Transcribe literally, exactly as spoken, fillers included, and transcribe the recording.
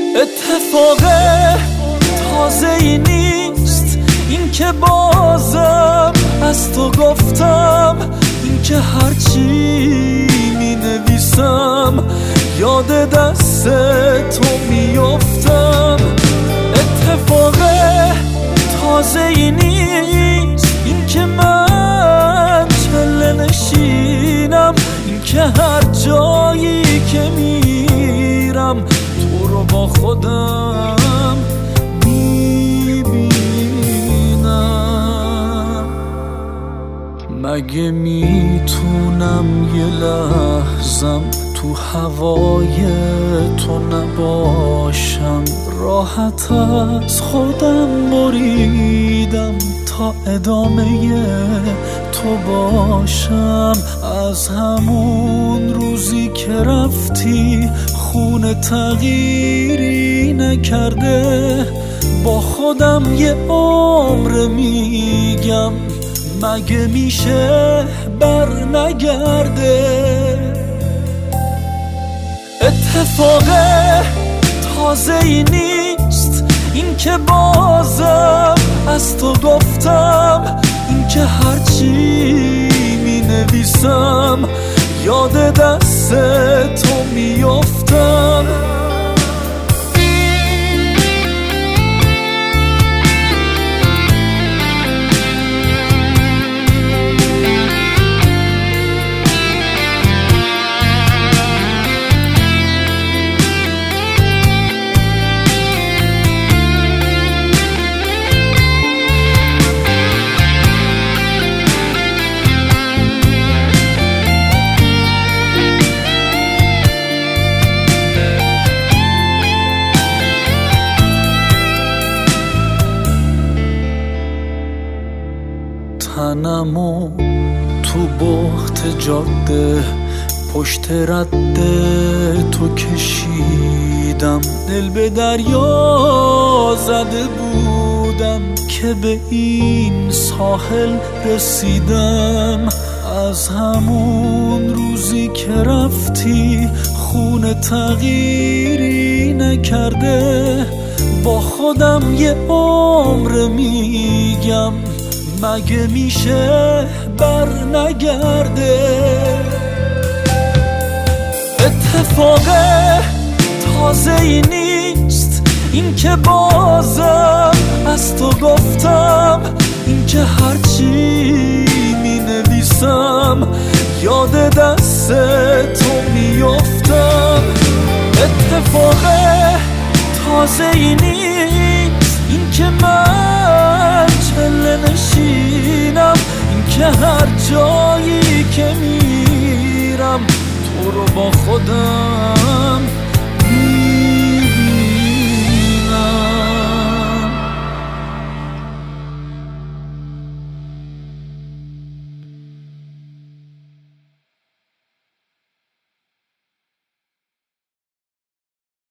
اتفاق تازه ای نیست این که بازم از تو گفتم، این که هرچی می نویسم یاد دست تو میافتم. اتفاق تازه ای نیست این که من چله نشینم، این که هر جایی که میرم تو رو با خودم میبینم. مگه میتونم یه لحظم تو هوای تو نباشم؟ راحت از خودم بریدم تا ادامه تو باشم. از همون روزی که رفتی خونه تغییری نکرده، با خودم یه عمر میگم مگه میشه بر نگرده. اتفاق تازه ای نیست این که بازم از تو گفتم، این که هرچی می نویسم یاد دست تو میافتم. تنمو تو بحت جاده پشت رده تو کشیدم، دل به دریا زده بودم که به این ساحل رسیدم. از همون روزی که رفتی خونه تغییری نکرده، با خودم یه عمر میگم مگه میشه بر نگرده. اتفاق تازه ای نیست این که بازم از تو گفتم، این که هرچی می نویسم یاد دست تو میافتم. اتفاق تازه ای نیست این که من چله نشینم، این که هر جایی که میرم تو رو با خودم